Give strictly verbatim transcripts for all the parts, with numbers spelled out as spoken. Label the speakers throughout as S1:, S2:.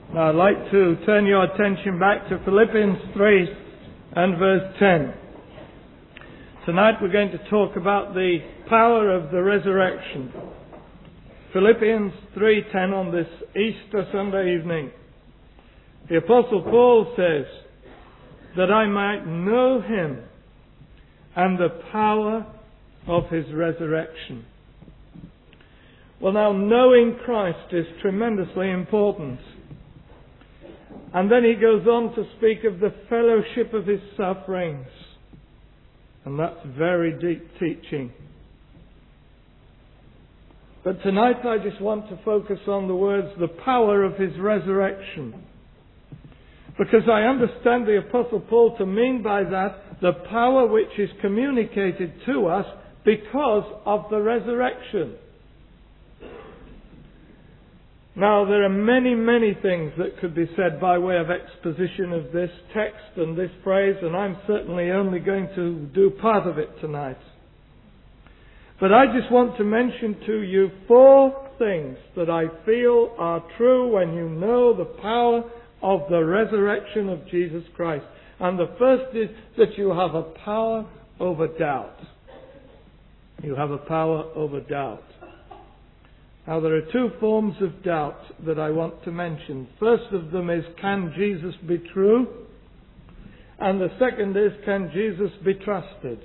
S1: Now I'd like to turn your attention back to Philippians three and verse ten. Tonight we're going to talk about the power of the resurrection. Philippians three ten on this Easter Sunday evening. The Apostle Paul says, that I might know Him and the power of His resurrection. Well, now, knowing Christ is tremendously important. And then he goes on to speak of the fellowship of His sufferings. And that's very deep teaching. But tonight I just want to focus on the words, the power of His resurrection. Because I understand the Apostle Paul to mean by that the power which is communicated to us because of the resurrection. Now, there are many, many things that could be said by way of exposition of this text and this phrase, and I'm certainly only going to do part of it tonight. But I just want to mention to you four things that I feel are true when you know the power of the resurrection of Jesus Christ. And the first is that you have a power over doubt. You have a power over doubt. Now, there are two forms of doubt that I want to mention. First of them is, can Jesus be true? And the second is, can Jesus be trusted?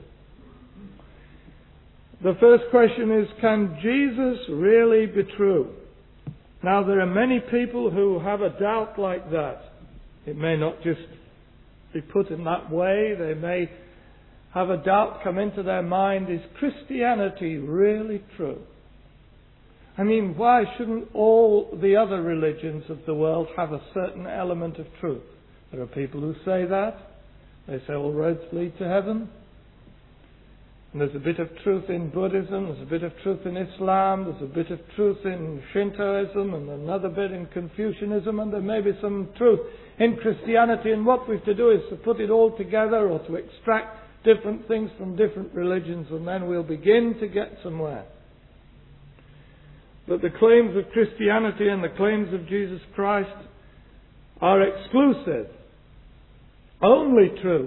S1: The first question is, can Jesus really be true? Now, there are many people who have a doubt like that. It may not just be put in that way. They may have a doubt come into their mind, is Christianity really true? I mean, why shouldn't all the other religions of the world have a certain element of truth? There are people who say that. They say all roads lead to heaven. And there's a bit of truth in Buddhism, there's a bit of truth in Islam, there's a bit of truth in Shintoism, and another bit in Confucianism, and there may be some truth in Christianity. And what we've to do is to put it all together, or to extract different things from different religions, and then we'll begin to get somewhere. But the claims of Christianity and the claims of Jesus Christ are exclusive, only true.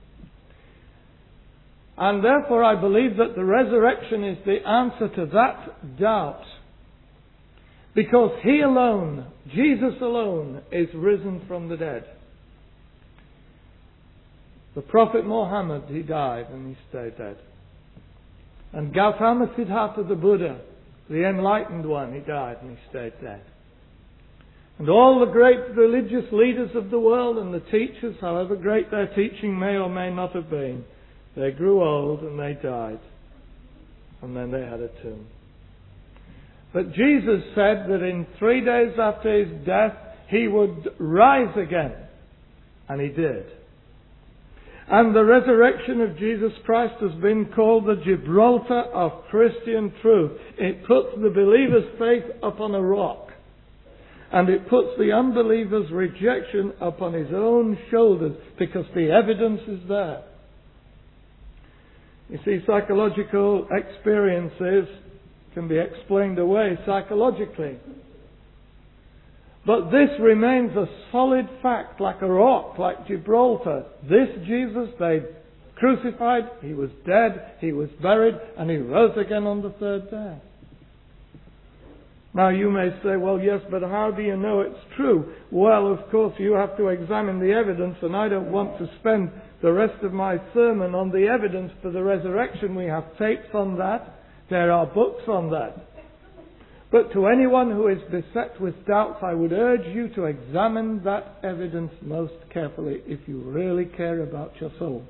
S1: And therefore I believe that the resurrection is the answer to that doubt. Because He alone, Jesus alone, is risen from the dead. The Prophet Muhammad, he died and he stayed dead. And Gautama Siddhartha, the Buddha, the enlightened one, he died and he stayed dead. And all the great religious leaders of the world and the teachers, however great their teaching may or may not have been, they grew old and they died. And then they had a tomb. But Jesus said that in three days after His death, He would rise again. And He did. And the resurrection of Jesus Christ has been called the Gibraltar of Christian truth. It puts the believer's faith upon a rock. And it puts the unbeliever's rejection upon his own shoulders, because the evidence is there. You see, psychological experiences can be explained away psychologically. But this remains a solid fact, like a rock, like Gibraltar. This Jesus they crucified, He was dead, He was buried, and He rose again on the third day. Now you may say, well, yes, but how do you know it's true? Well, of course, you have to examine the evidence, and I don't want to spend the rest of my sermon on the evidence for the resurrection. We have tapes on that. There are books on that. But to anyone who is beset with doubts, I would urge you to examine that evidence most carefully if you really care about your soul.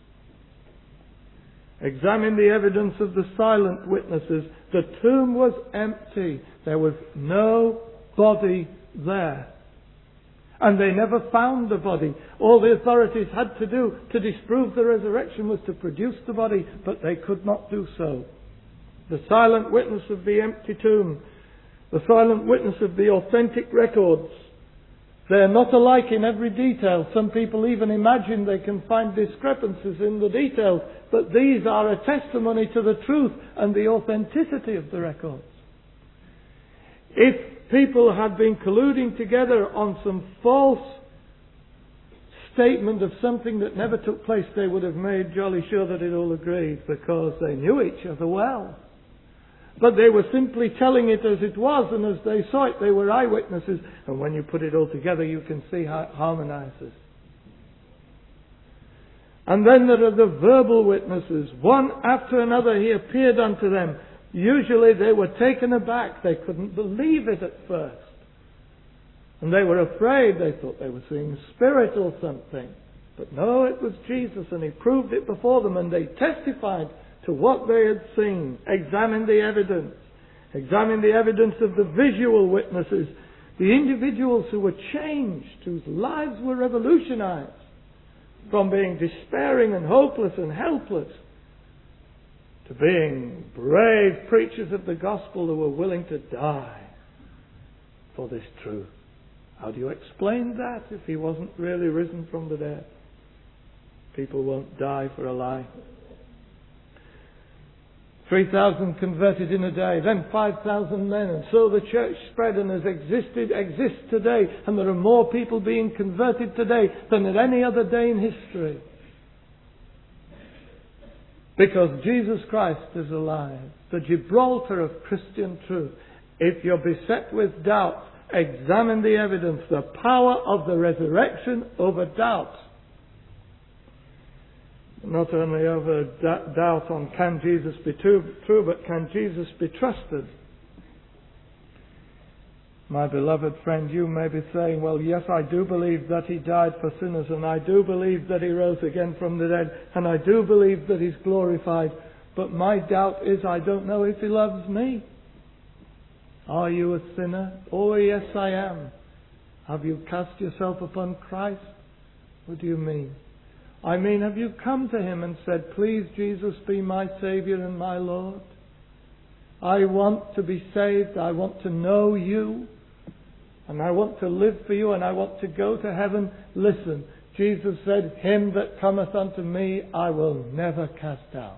S1: Examine the evidence of the silent witnesses. The tomb was empty. There was no body there. And they never found the body. All the authorities had to do to disprove the resurrection was to produce the body, but they could not do so. The silent witness of the empty tomb, the silent witness of the authentic records. They're not alike in every detail. Some people even imagine they can find discrepancies in the details, but these are a testimony to the truth and the authenticity of the records. If people had been colluding together on some false statement of something that never took place, they would have made jolly sure that it all agreed, because they knew each other well. But they were simply telling it as it was, and as they saw it, they were eyewitnesses. And when you put it all together, you can see how it harmonizes. And then there are the verbal witnesses. One after another he appeared unto them. Usually they were taken aback. They couldn't believe it at first. And they were afraid. They thought they were seeing a spirit or something. But no, it was Jesus, and he proved it before them, and they testified to what they had seen. Examined the evidence. Examined the evidence of the visual witnesses. The individuals who were changed, whose lives were revolutionized from being despairing and hopeless and helpless to being brave preachers of the gospel who were willing to die for this truth. How do you explain that if he wasn't really risen from the dead? People won't die for a lie. three thousand converted in a day, then five thousand men, and so the church spread and has existed, exists today, and there are more people being converted today than at any other day in history. Because Jesus Christ is alive, the Gibraltar of Christian truth. If you're beset with doubt, examine the evidence, the power of the resurrection over doubt. Not only over d- doubt on can Jesus be true, true, but can Jesus be trusted? My beloved friend, you may be saying, well, yes, I do believe that he died for sinners, and I do believe that he rose again from the dead, and I do believe that he's glorified, but my doubt is I don't know if he loves me. Are you a sinner? Oh, yes, I am. Have you cast yourself upon Christ? What do you mean? I mean, have you come to him and said, please, Jesus, be my Saviour and my Lord? I want to be saved. I want to know you. And I want to live for you. And I want to go to heaven. Listen, Jesus said, him that cometh unto me, I will never cast out.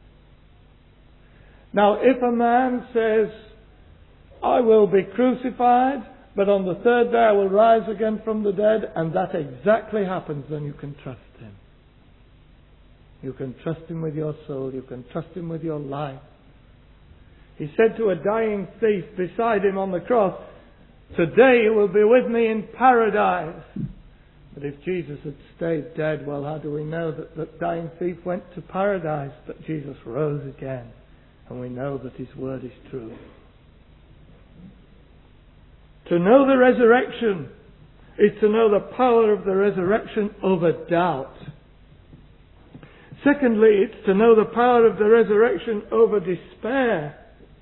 S1: Now, if a man says, I will be crucified, but on the third day I will rise again from the dead, and that exactly happens, then you can trust him. You can trust him with your soul. You can trust him with your life. He said to a dying thief beside him on the cross, today you will be with me in paradise. But if Jesus had stayed dead, well, how do we know that that dying thief went to paradise? But Jesus rose again. And we know that his word is true. To know the resurrection is to know the power of the resurrection over doubt. Secondly, it's to know the power of the resurrection over despair.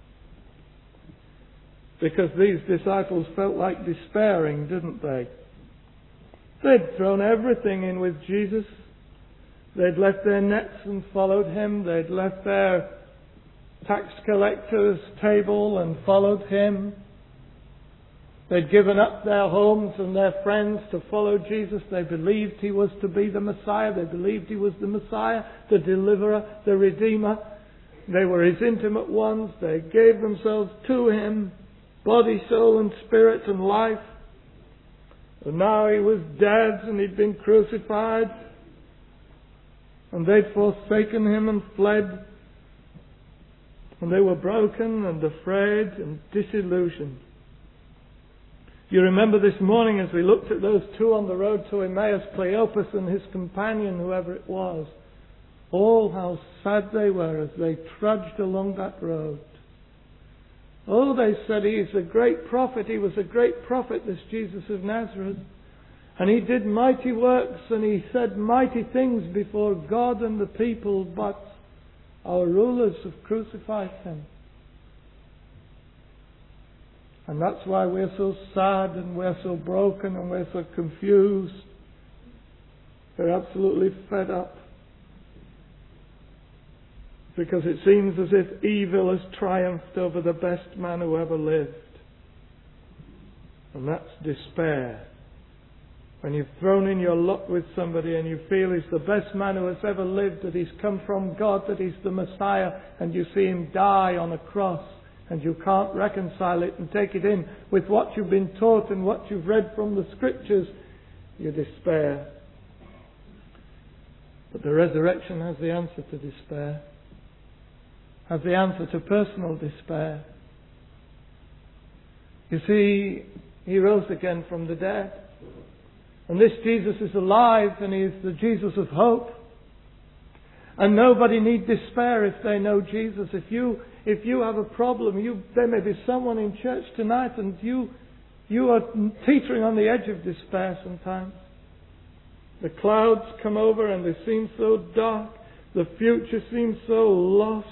S1: Because these disciples felt like despairing, didn't they? They'd thrown everything in with Jesus. They'd left their nets and followed him. They'd left their tax collector's table and followed him. They'd given up their homes and their friends to follow Jesus. They believed he was to be the Messiah. They believed he was the Messiah, the deliverer, the Redeemer. They were his intimate ones. They gave themselves to him, body, soul and spirit and life. And now he was dead and he'd been crucified. And they'd forsaken him and fled. And they were broken and afraid and disillusioned. You remember this morning as we looked at those two on the road to Emmaus, Cleopas and his companion, whoever it was. Oh, how sad they were as they trudged along that road. Oh, they said, he is a great prophet. He was a great prophet, this Jesus of Nazareth. And he did mighty works and he said mighty things before God and the people, but our rulers have crucified him. And that's why we're so sad and we're so broken and we're so confused. We're absolutely fed up. Because it seems as if evil has triumphed over the best man who ever lived. And that's despair. When you've thrown in your lot with somebody and you feel he's the best man who has ever lived, that he's come from God, that he's the Messiah, and you see him die on a cross, and you can't reconcile it and take it in with what you've been taught and what you've read from the Scriptures, you despair. But the resurrection has the answer to despair, has the answer to personal despair. You see, He rose again from the dead. And this Jesus is alive, and He is the Jesus of hope. And nobody need despair if they know Jesus. If you if you have a problem, you there may be someone in church tonight, and you you are teetering on the edge of despair sometimes. The clouds come over and they seem so dark. The future seems so lost.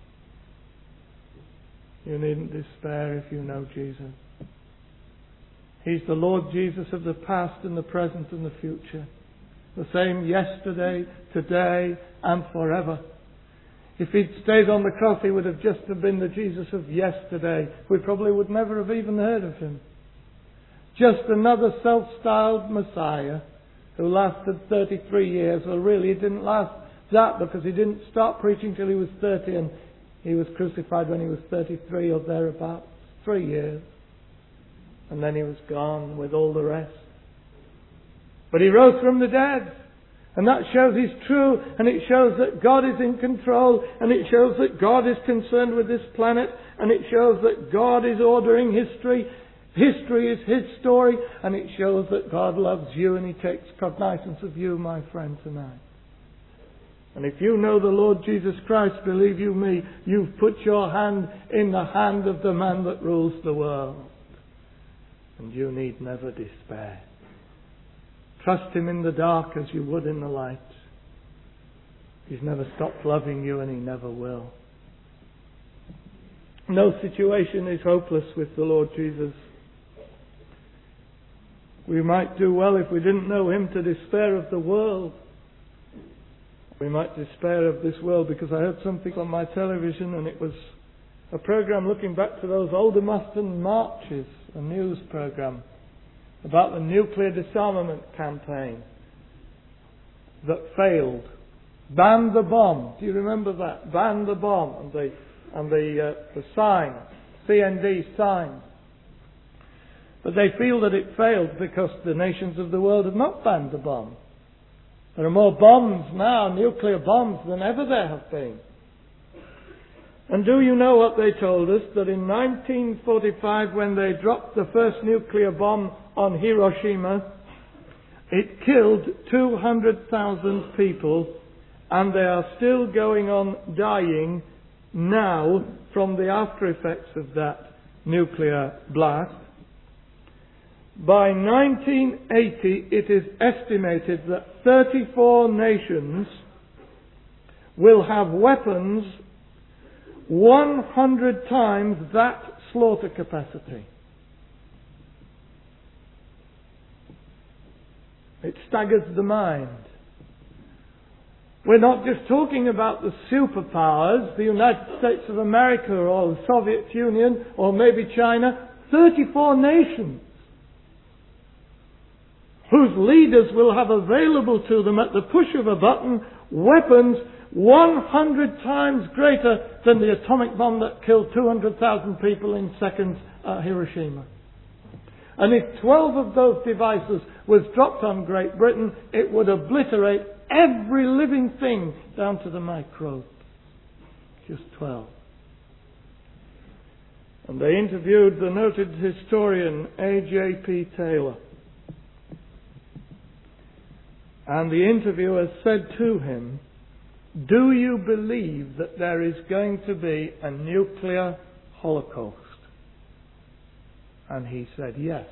S1: You needn't despair if you know Jesus. He's the Lord Jesus of the past and the present and the future. The same yesterday, today and forever. If He'd stayed on the cross, He would have just have been the Jesus of yesterday. We probably would never have even heard of Him. Just another self-styled Messiah who lasted thirty-three years. Well, really, He didn't last that because He didn't start preaching till He was thirty, and He was crucified when He was thirty-three or thereabouts. Three years. And then He was gone with all the rest. But He rose from the dead. And that shows He's true. And it shows that God is in control. And it shows that God is concerned with this planet. And it shows that God is ordering history. History is His story. And it shows that God loves you and He takes cognizance of you, my friend, tonight. And if you know the Lord Jesus Christ, believe you me, you've put your hand in the hand of the man that rules the world. And you need never despair. Trust Him in the dark as you would in the light. He's never stopped loving you, and He never will. No situation is hopeless with the Lord Jesus. We might do well if we didn't know Him to despair of the world. We might despair of this world, because I heard something on my television, and it was a program looking back to those Aldermaston marches, a news program about the nuclear disarmament campaign that failed. Ban the bomb. Do you remember that? Ban the bomb. And the, and the, uh, the sign, C N D sign. But they feel that it failed because the nations of the world have not banned the bomb. There are more bombs now, nuclear bombs, than ever there have been. And do you know what they told us? That in nineteen forty-five, when they dropped the first nuclear bomb on Hiroshima, it killed two hundred thousand people, and they are still going on dying now from the after effects of that nuclear blast. By nineteen eighty, it is estimated that thirty-four nations will have weapons one hundred times that slaughter capacity. It staggers the mind. We're not just talking about the superpowers, the United States of America or the Soviet Union or maybe China. thirty-four nations whose leaders will have available to them at the push of a button weapons one hundred times greater than the atomic bomb that killed two hundred thousand people in seconds at Hiroshima. And if twelve of those devices was dropped on Great Britain, it would obliterate every living thing down to the microbe. Just twelve. And they interviewed the noted historian A J P Taylor. And the interviewer said to him, "Do you believe that there is going to be a nuclear holocaust?" And he said, "Yes."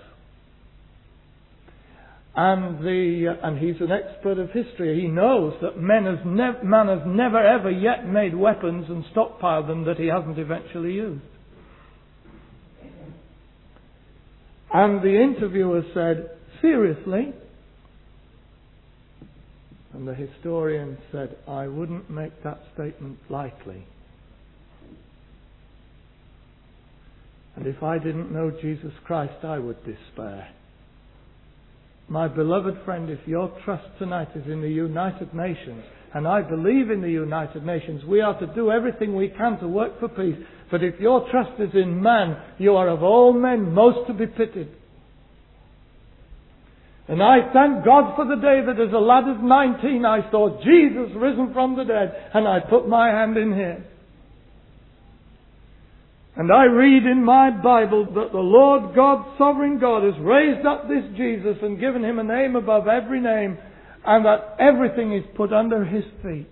S1: And the uh, and he's an expert of history. He knows that man has, nev- man has never ever yet made weapons and stockpiled them that he hasn't eventually used. And the interviewer said, "Seriously?" And the historian said, "I wouldn't make that statement lightly. And if I didn't know Jesus Christ, I would despair." My beloved friend, if your trust tonight is in the United Nations, and I believe in the United Nations, we are to do everything we can to work for peace. But if your trust is in man, you are of all men most to be pitied. And I thank God for the day that as a lad of nineteen I saw Jesus risen from the dead, and I put my hand in his. And I read in my Bible that the Lord God, sovereign God, has raised up this Jesus and given him a name above every name, and that everything is put under his feet.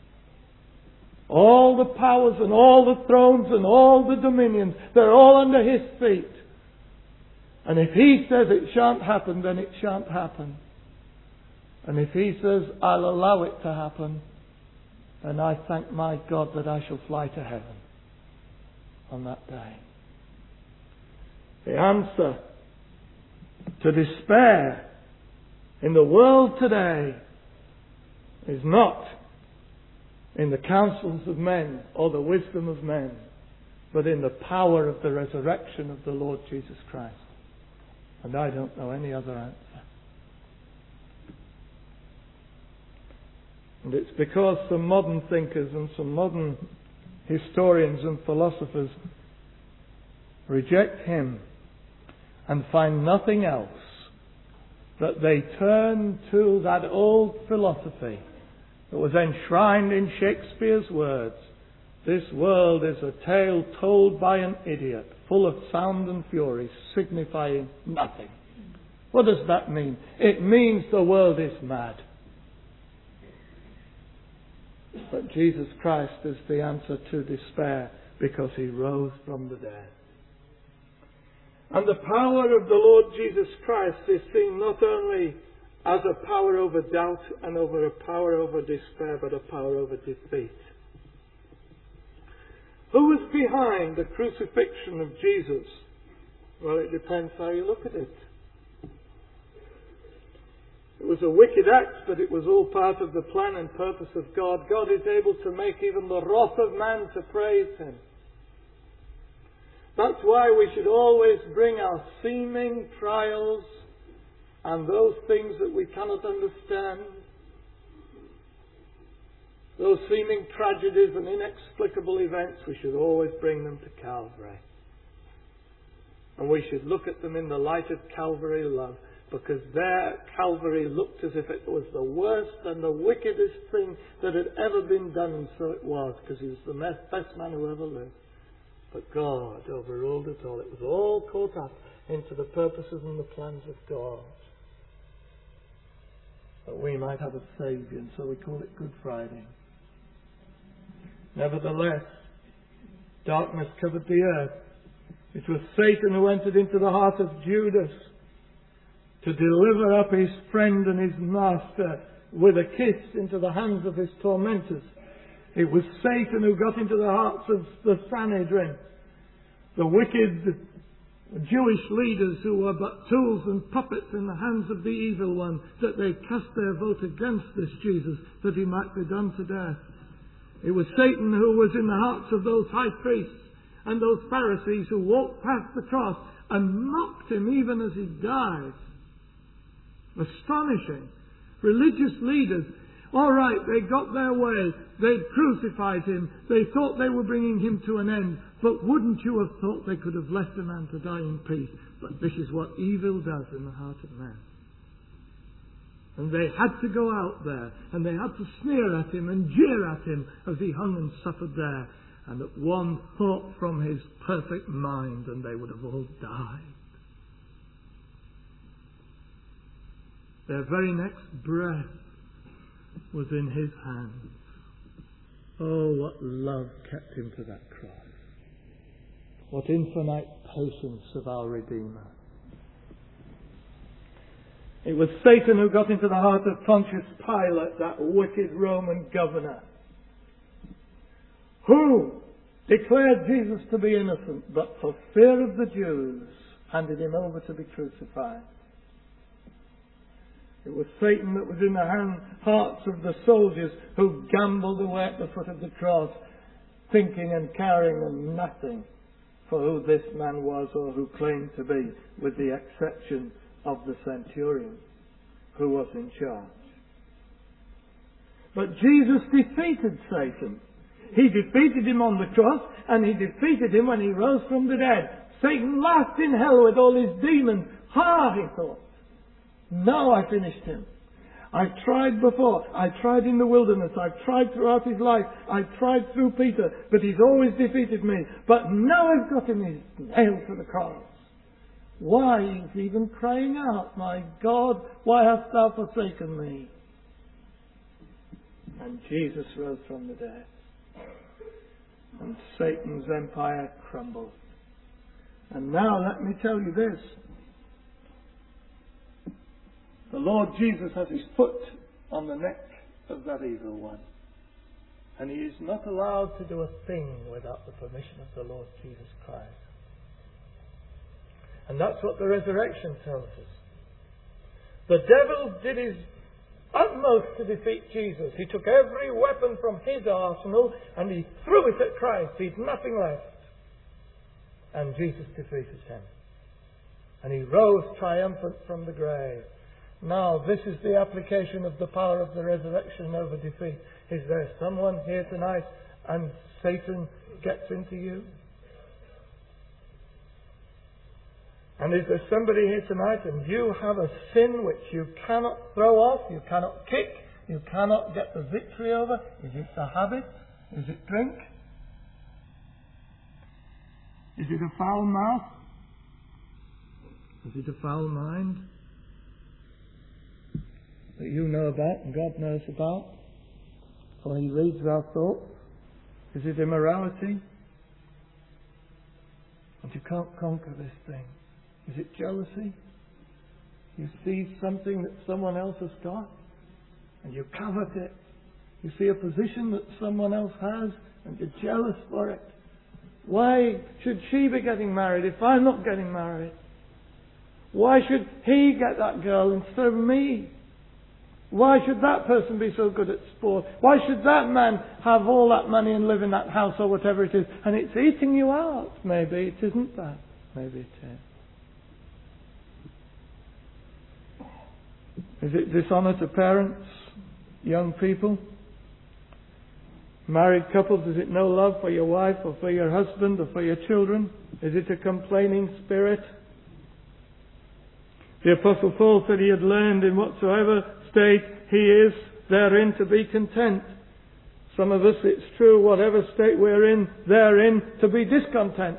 S1: All the powers and all the thrones and all the dominions, they're all under his feet. And if he says it shan't happen, then it shan't happen. And if he says, I'll allow it to happen, then I thank my God that I shall fly to heaven on that day. The answer to despair in the world today is not in the counsels of men or the wisdom of men, but in the power of the resurrection of the Lord Jesus Christ. And I don't know any other answer. And it's because some modern thinkers and some modern historians and philosophers reject him and find nothing else that they turn to that old philosophy that was enshrined in Shakespeare's words. This world is a tale told by an idiot, full of sound and fury, signifying nothing. What does that mean? It means the world is mad. But Jesus Christ is the answer to despair, because he rose from the dead. And the power of the Lord Jesus Christ is seen not only as a power over doubt and over a power over despair, but a power over defeat. Who was behind the crucifixion of Jesus? Well, it depends how you look at it. It was a wicked act, but it was all part of the plan and purpose of God. God is able to make even the wrath of man to praise him. That's why we should always bring our seeming trials and those things that we cannot understand, those seeming tragedies and inexplicable events, we should always bring them to Calvary. And we should look at them in the light of Calvary love, because there Calvary looked as if it was the worst and the wickedest thing that had ever been done, and so it was, because he was the best man who ever lived. But God overruled it all. It was all caught up into the purposes and the plans of God, that we might have a Saviour, and so we call it Good Friday. Nevertheless, darkness covered the earth. It was Satan who entered into the heart of Judas to deliver up his friend and his master with a kiss into the hands of his tormentors. It was Satan who got into the hearts of the Sanhedrin, the wicked Jewish leaders who were but tools and puppets in the hands of the evil one, that they cast their vote against this Jesus, that he might be done to death. It was Satan who was in the hearts of those high priests and those Pharisees who walked past the cross and mocked him even as he died. Astonishing. Religious leaders, all right, they got their way. They'd crucified him. They thought they were bringing him to an end. But wouldn't you have thought they could have left a man to die in peace? But this is what evil does in the heart of man. And they had to go out there, and they had to sneer at him and jeer at him as he hung and suffered there. And at one thought from his perfect mind, and they would have all died. Their very next breath was in his hands. Oh, what love kept him to that cross. What infinite patience of our Redeemer. It was Satan who got into the heart of Pontius Pilate, that wicked Roman governor, who declared Jesus to be innocent, but for fear of the Jews, handed him over to be crucified. It was Satan that was in the hand, hearts of the soldiers who gambled away at the foot of the cross, thinking and caring and nothing for who this man was or who claimed to be, with the exception of the centurion who was in charge. But Jesus defeated Satan. He defeated him on the cross, and he defeated him when he rose from the dead. Satan laughed in hell with all his demons. Ha, he thought. Now I finished him. I've tried before. I tried in the wilderness. I've tried throughout his life. I've tried through Peter. But he's always defeated me. But now I've got him. He's nailed to the cross. Why? He's even crying out, my God, why hast thou forsaken me? And Jesus rose from the dead. And Satan's empire crumbled. And now let me tell you this. The Lord Jesus has his foot on the neck of that evil one. And he is not allowed to do a thing without the permission of the Lord Jesus Christ. And that's what the resurrection tells us. The devil did his utmost to defeat Jesus. He took every weapon from his arsenal and he threw it at Christ. He'd nothing left. And Jesus defeated him. And he rose triumphant from the grave. Now, this is the application of the power of the resurrection over defeat. Is there someone here tonight and Satan gets into you? And is there somebody here tonight and you have a sin which you cannot throw off, you cannot kick, you cannot get the victory over? Is it a habit? Is it drink? Is it a foul mouth? Is it a foul mind that you know about and God knows about? For he reads our thoughts. Is it immorality? And you can't conquer this thing. Is it jealousy? You see something that someone else has got and you covet it. You see a position that someone else has and you're jealous for it. Why should she be getting married if I'm not getting married? Why should he get that girl instead of me? Why should that person be so good at sport? Why should that man have all that money and live in that house or whatever it is? And it's eating you out. Maybe it isn't that. Maybe it is. Is it dishonour to parents, young people? Married couples, is it no love for your wife or for your husband or for your children? Is it a complaining spirit? The Apostle Paul said he had learned in whatsoever state he is therein to be content. Some of us, it's true, whatever state we're in, therein to be discontent.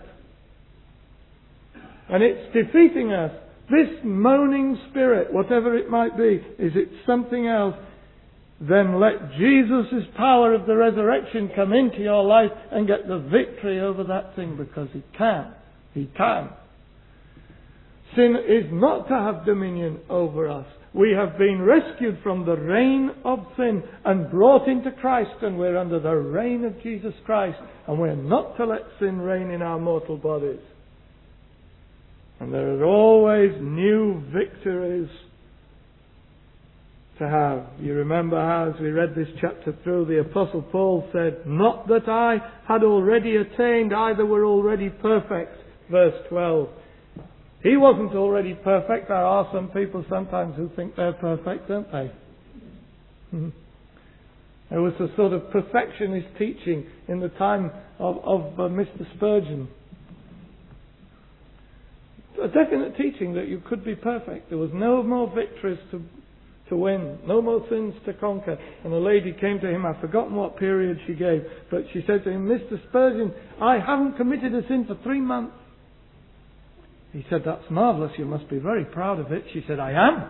S1: And it's defeating us. This moaning spirit, whatever it might be, is it something else? Then let Jesus' power of the resurrection come into your life and get the victory over that thing, because He can. He can. Sin is not to have dominion over us. We have been rescued from the reign of sin and brought into Christ, and we're under the reign of Jesus Christ, and we're not to let sin reign in our mortal bodies. And there are always new victories to have. You remember how, as we read this chapter through, the Apostle Paul said, "Not that I had already attained, either were already perfect." Verse twelve. He wasn't already perfect. There are some people sometimes who think they're perfect, don't they? There was a sort of perfectionist teaching in the time of, of uh, Mister Spurgeon. A definite teaching that you could be perfect. There was no more victories to to win, no more sins to conquer. And a lady came to him, I've forgotten what period she gave, but she said to him, "Mister Spurgeon, I haven't committed a sin for three months. He said, "That's marvellous, you must be very proud of it." She said, "I am."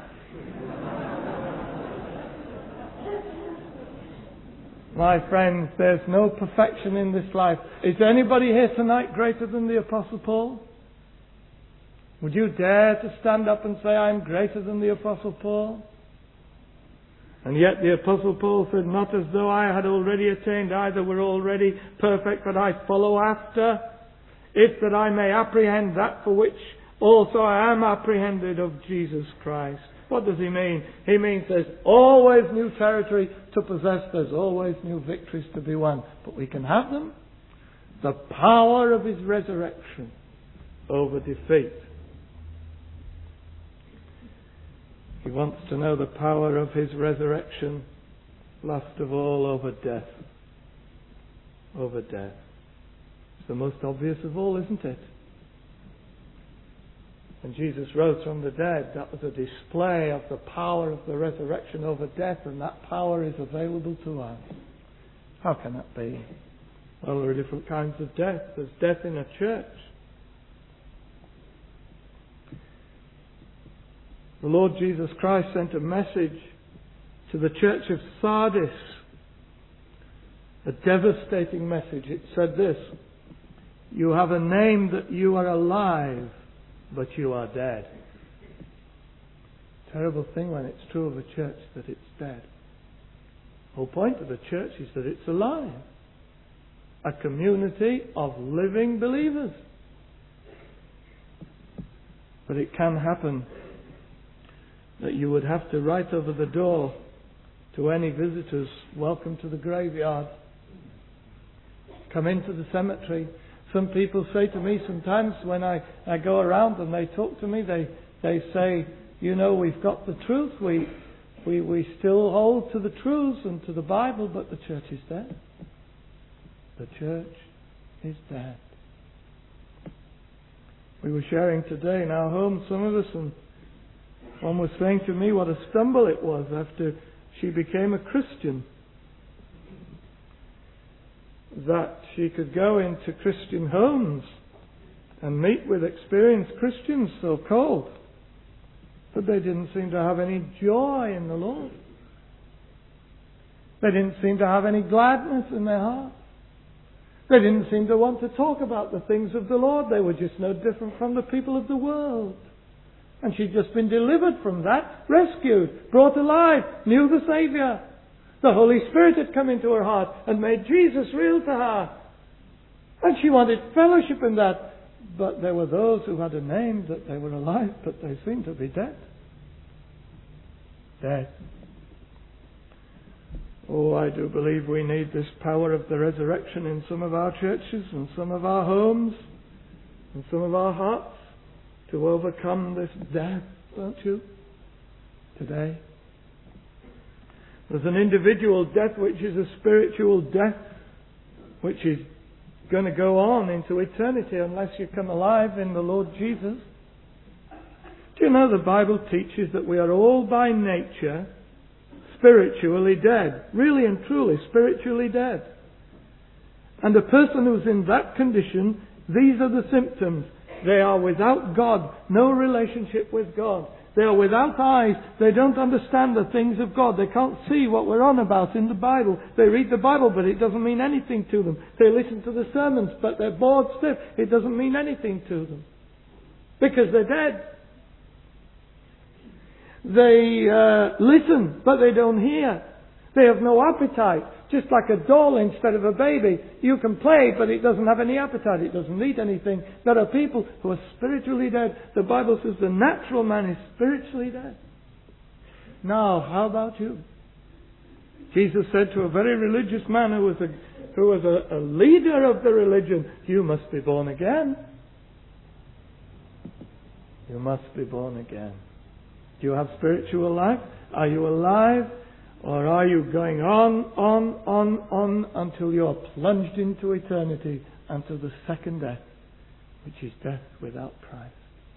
S1: My friends, there's no perfection in this life. Is there anybody here tonight greater than the Apostle Paul? Would you dare to stand up and say, "I'm greater than the Apostle Paul"? And yet the Apostle Paul said, "Not as though I had already attained, either were already perfect, but I follow after, if that I may apprehend that for which also I am apprehended of Jesus Christ." What does he mean? He means there's always new territory to possess. There's always new victories to be won. But we can have them. The power of His resurrection over defeat. He wants to know the power of His resurrection, last of all, over death. over death. It's the most obvious of all, isn't it? When Jesus rose from the dead, that was a display of the power of the resurrection over death, and that power is available to us. How can that be? Well, there are different kinds of death. There's death in a church. The Lord Jesus Christ sent a message to the church of Sardis, a devastating message. It said this: "You have a name that you are alive, but you are dead." Terrible thing when it's true of a church that it's dead. The whole point of the church is that it's alive. A community of living believers. But it can happen that you would have to write over the door to any visitors, "Welcome to the graveyard. Come into the cemetery." Some people say to me sometimes when I, I go around and they talk to me, they, they say, "You know, we've got the truth. We, we, we still hold to the truths and to the Bible, but the church is dead." The church is dead. We were sharing today in our home, some of us, and one was saying to me what a stumble it was after she became a Christian, that she could go into Christian homes and meet with experienced Christians, so-called, but they didn't seem to have any joy in the Lord. They didn't seem to have any gladness in their heart. They didn't seem to want to talk about the things of the Lord. They were just no different from the people of the world. And she'd just been delivered from that, rescued, brought alive, knew the Saviour. The Holy Spirit had come into her heart and made Jesus real to her. And she wanted fellowship in that. But there were those who had a name that they were alive, but they seemed to be dead. Dead. Oh, I do believe we need this power of the resurrection in some of our churches and some of our homes and some of our hearts to overcome this death, don't you? Today. There's an individual death which is a spiritual death, which is going to go on into eternity unless you come alive in the Lord Jesus. Do you know the Bible teaches that we are all by nature spiritually dead? Really and truly spiritually dead. And a person who's in that condition, these are the symptoms. They are without God, no relationship with God. They are without eyes. They don't understand the things of God. They can't see what we're on about in the Bible. They read the Bible, but it doesn't mean anything to them. They listen to the sermons, but they're bored stiff. It doesn't mean anything to them. Because they're dead. They uh, listen, but they don't hear. They have no appetite. Just like a doll instead of a baby. You can play, but it doesn't have any appetite. It doesn't eat anything. There are people who are spiritually dead. The Bible says the natural man is spiritually dead. Now, how about you? Jesus said to a very religious man who was a, who was a, a leader of the religion, "You must be born again. You must be born again." Do you have spiritual life? Are you alive? Or are you going on, on, on, on until you are plunged into eternity, until the second death, which is death without Christ?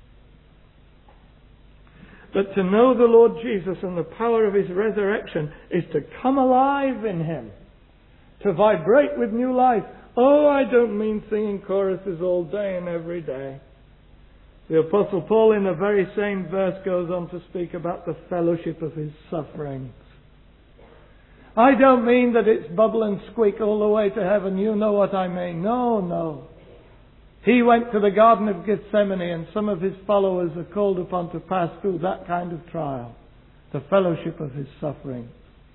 S1: But to know the Lord Jesus and the power of His resurrection is to come alive in Him, to vibrate with new life. Oh, I don't mean singing choruses all day and every day. The Apostle Paul in the very same verse goes on to speak about the fellowship of his sufferings. I don't mean that it's bubble and squeak all the way to heaven. You know what I mean. No, no. He went to the Garden of Gethsemane, and some of his followers are called upon to pass through that kind of trial. The fellowship of his suffering.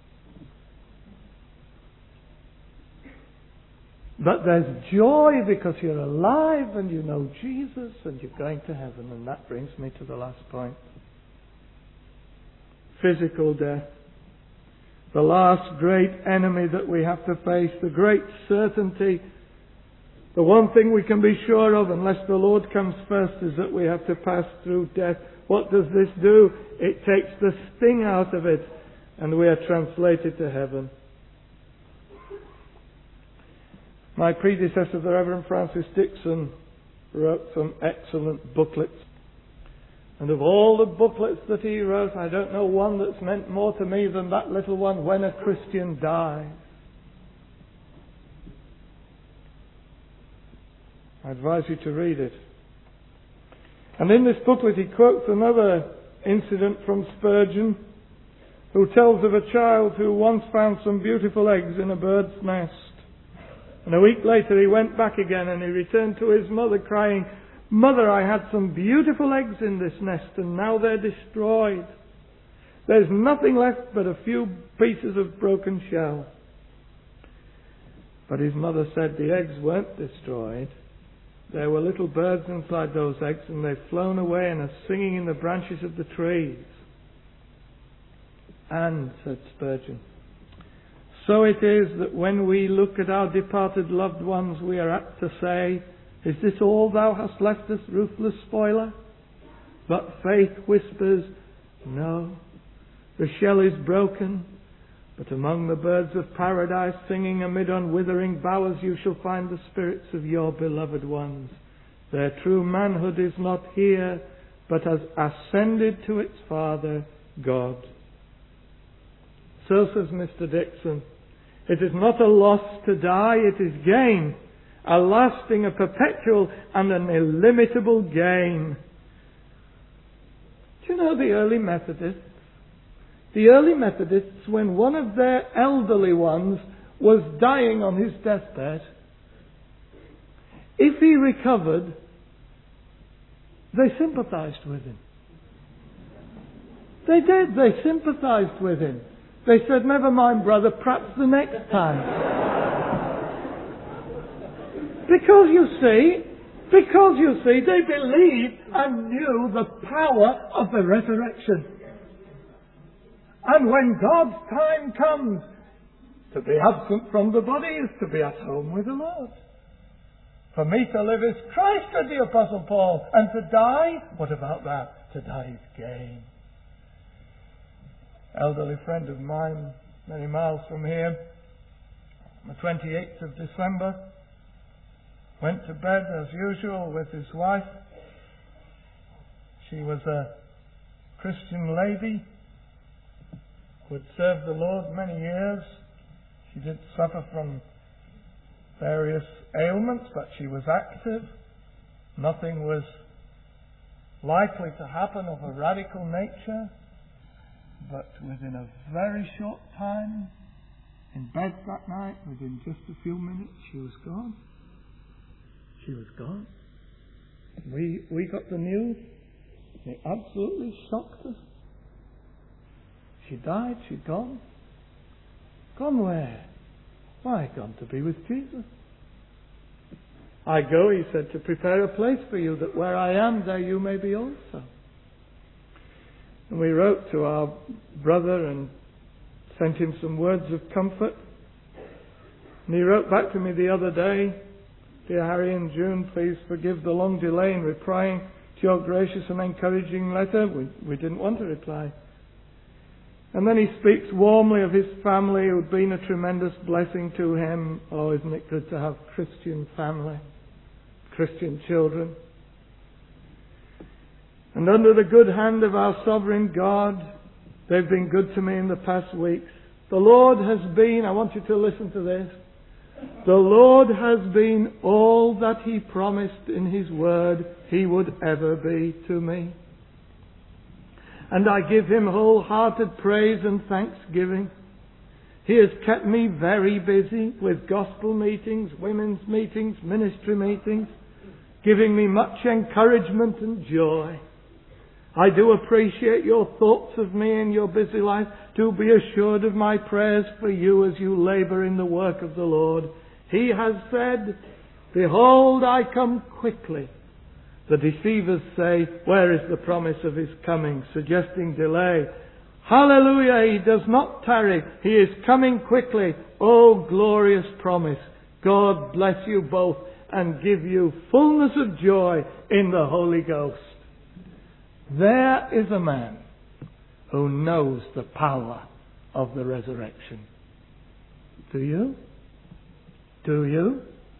S1: But there's joy because you're alive and you know Jesus and you're going to heaven. And that brings me to the last point. Physical death. The last great enemy that we have to face, the great certainty, the one thing we can be sure of unless the Lord comes first is that we have to pass through death. What does this do? It takes the sting out of it and we are translated to heaven. My predecessor, the Reverend Francis Dixon, wrote some excellent booklets. And of all the booklets that he wrote, I don't know one that's meant more to me than that little one, When a Christian Dies. I advise you to read it. And in this booklet he quotes another incident from Spurgeon, who tells of a child who once found some beautiful eggs in a bird's nest. And a week later he went back again and he returned to his mother crying, "Mother, I had some beautiful eggs in this nest and now they're destroyed. There's nothing left but a few pieces of broken shell." But his mother said the eggs weren't destroyed. There were little birds inside those eggs and they've flown away and are singing in the branches of the trees. And, said Spurgeon, so it is that when we look at our departed loved ones, we are apt to say, "Is this all thou hast left us, ruthless spoiler?" But faith whispers, "No, the shell is broken, but among the birds of paradise singing amid unwithering bowers you shall find the spirits of your beloved ones. Their true manhood is not here, but has ascended to its Father, God." So says Mister Dixon, it is not a loss to die, it is gain. A lasting, a perpetual, and an illimitable gain. Do you know the early Methodists? The early Methodists, when one of their elderly ones was dying on his deathbed, if he recovered, they sympathized with him. They did, they sympathized with him. They said, "Never mind, brother, perhaps the next time." Because you see, because you see, they believed and knew the power of the resurrection. And when God's time comes, to be absent from the body is to be at home with the Lord. For me to live is Christ, said the Apostle Paul, and to die, what about that? To die is gain. Elderly friend of mine, many miles from here, on the twenty-eighth of December, went to bed as usual with his wife. She was a Christian lady who had served the Lord many years. She did suffer from various ailments, but she was active. Nothing was likely to happen of a radical nature. But within a very short time, in bed that night, within just a few minutes, she was gone. She was gone. We we got the news. It absolutely shocked us. She died, she'd gone. Gone where? Why, gone to be with Jesus. "I go," he said, "to prepare a place for you, that where I am, there you may be also." And we wrote to our brother and sent him some words of comfort. And he wrote back to me the other day, "Dear Harry and June, please forgive the long delay in replying to your gracious and encouraging letter." We, we didn't want to reply. And then he speaks warmly of his family who had been a tremendous blessing to him. Oh, isn't it good to have Christian family, Christian children? And under the good hand of our sovereign God, they've been good to me in the past weeks. The Lord has been, I want you to listen to this, the Lord has been all that He promised in His word He would ever be to me. And I give Him wholehearted praise and thanksgiving. He has kept me very busy with gospel meetings, women's meetings, ministry meetings, giving me much encouragement and joy. I do appreciate your thoughts of me in your busy life. Do be assured of my prayers for you as you labour in the work of the Lord. He has said, "Behold, I come quickly." The deceivers say, "Where is the promise of His coming?" suggesting delay. Hallelujah, He does not tarry. He is coming quickly. Oh, glorious promise. God bless you both and give you fullness of joy in the Holy Ghost. There is a man who knows the power of the resurrection. Do you? Do you?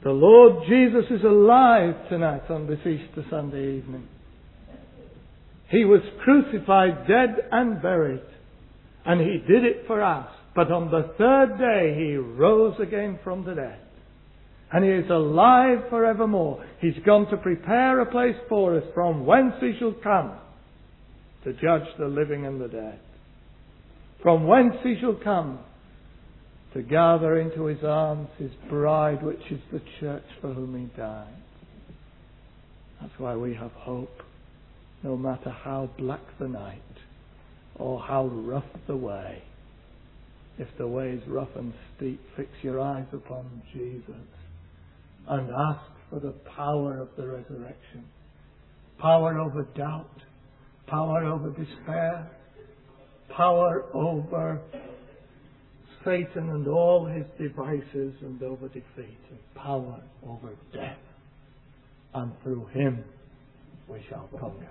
S1: The Lord Jesus is alive tonight on this Easter Sunday evening. He was crucified, dead and buried. And He did it for us. But on the third day He rose again from the dead. And He is alive forevermore. He's gone to prepare a place for us from whence He shall come to judge the living and the dead. From whence He shall come to gather into His arms His bride, which is the church for whom He died. That's why we have hope, no matter how black the night or how rough the way. If the way is rough and steep, fix your eyes upon Jesus and ask for the power of the resurrection. Power over doubt, power over despair, power over Satan and all his devices, and over defeat, and power over death. And through Him we shall conquer.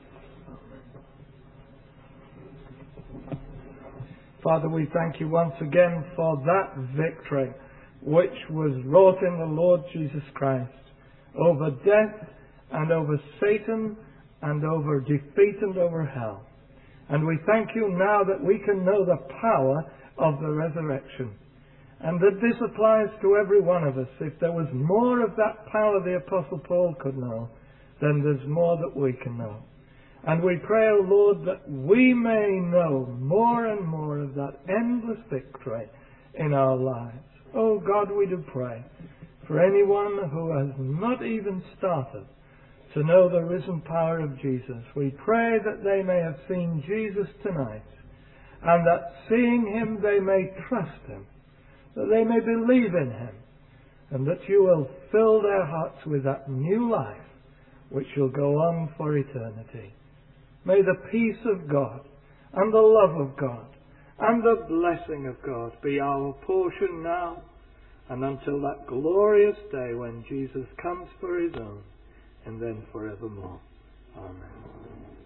S1: Father, we thank You once again for that victory which was wrought in the Lord Jesus Christ over death and over Satan and over defeat and over hell. And we thank You now that we can know the power of the resurrection, and that this applies to every one of us. If there was more of that power the Apostle Paul could know, then there's more that we can know. And we pray, O Lord, that we may know more and more of that endless victory in our lives. Oh God, we do pray for anyone who has not even started to know the risen power of Jesus. We pray that they may have seen Jesus tonight, and that seeing Him they may trust Him, that they may believe in Him, and that You will fill their hearts with that new life which shall go on for eternity. May the peace of God and the love of God and the blessing of God be our portion now and until that glorious day when Jesus comes for His own, and then forevermore. Amen.